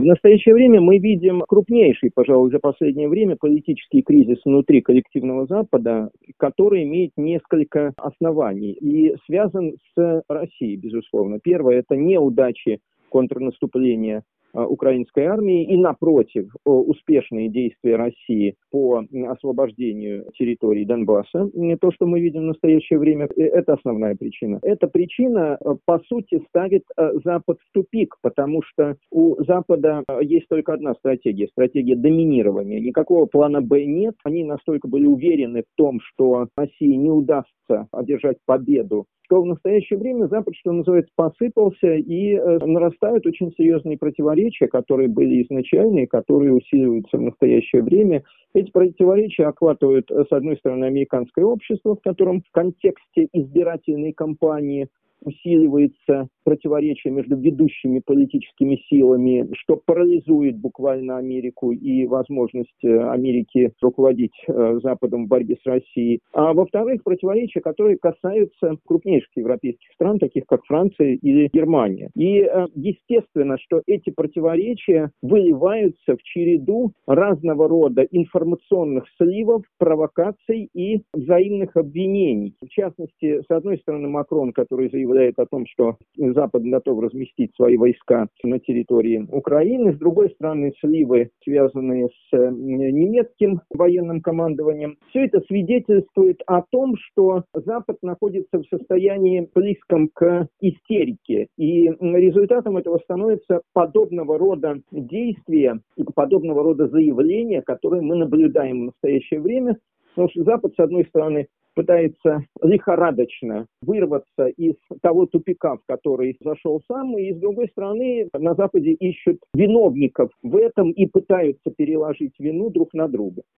В настоящее время мы видим крупнейший, пожалуй, за последнее время политический кризис внутри коллективного Запада, который имеет несколько оснований и связан с Россией, безусловно. Первое – это неудачи контрнаступления украинской армии и, напротив, успешные действия России по освобождению территории Донбасса. То, что мы видим в настоящее время, это основная причина. Эта причина, по сути, ставит Запад в тупик, потому что у Запада есть только одна стратегия – стратегия доминирования. Никакого плана «Б» нет. Они настолько были уверены в том, что России не удастся одержать победу, что в настоящее время Запад, что называется, посыпался, и нарастают очень серьезные противоречия, которые были изначально и которые усиливаются в настоящее время. Эти противоречия охватывают, с одной стороны, американское общество, в котором в контексте избирательной кампании усиливается противоречие между ведущими политическими силами, что парализует буквально Америку и возможность Америки руководить Западом в борьбе с Россией. А во-вторых, противоречия, которые касаются крупнейших европейских стран, таких как Франция или Германия. И естественно, что эти противоречия выливаются в череду разного рода информационных сливов, провокаций и взаимных обвинений. В частности, с одной стороны, Макрон, который заявляет о том, что Запад готов разместить свои войска на территории Украины. С другой стороны, сливы, связанные с немецким военным командованием. Все это свидетельствует о том, что Запад находится в состоянии близком к истерике. И результатом этого становится подобного рода действия и подобного рода заявления, которые мы наблюдаем в настоящее время. Потому что Запад, с одной стороны, пытается лихорадочно вырваться из того тупика, в который зашел сам, и, с другой стороны, на Западе ищут виновников в этом и пытаются переложить вину друг на друга.